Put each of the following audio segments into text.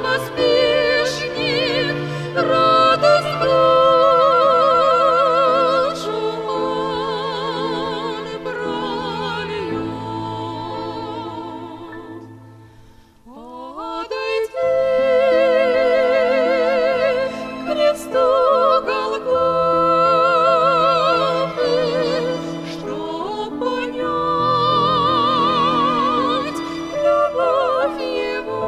поспешнее радость душу он прольет. Подойди к кресту Голгофы, чтоб понять любовь Его.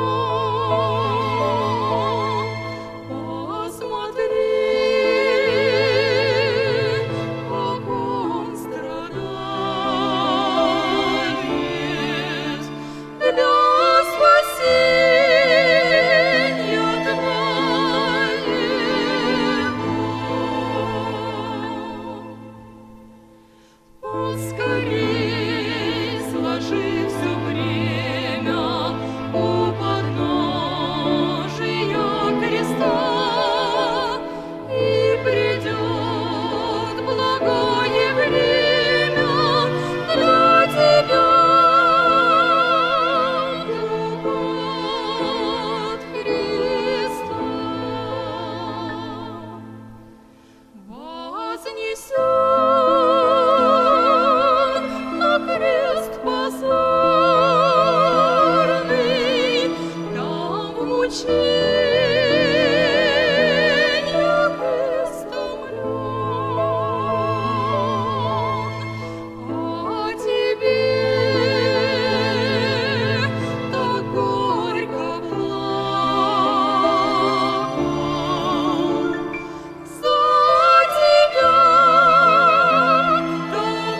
Посмотри, как Он страдает для спасения твоего. Поскорей сложи всё время у подножия креста, и придет благое время для тебя. Друг от Христа вознесен на крест позорный, там в мучениях истомлен. А тебе так горько плакал, за тебя так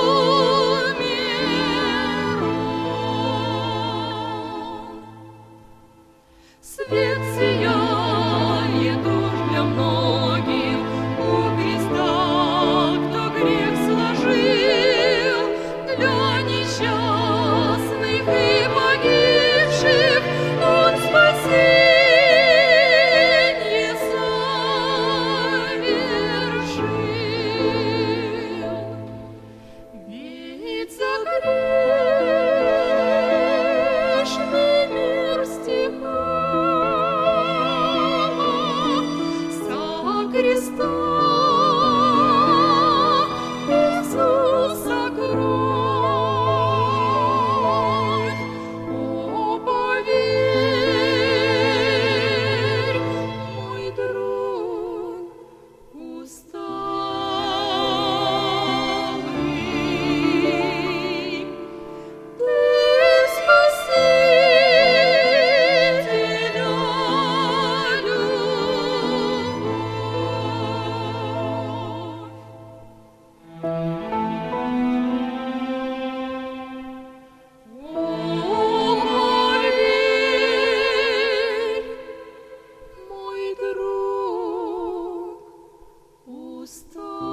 умирал. Свет сияет уж для многих у креста, кто грех сложил, для несчастных и погибших Он спасенье совершил. Ведь за грешный мир стихал со креста Иисуса кровь. О, поверь, мой друг усталый, ты Спасителя любовь. Мой друг устал.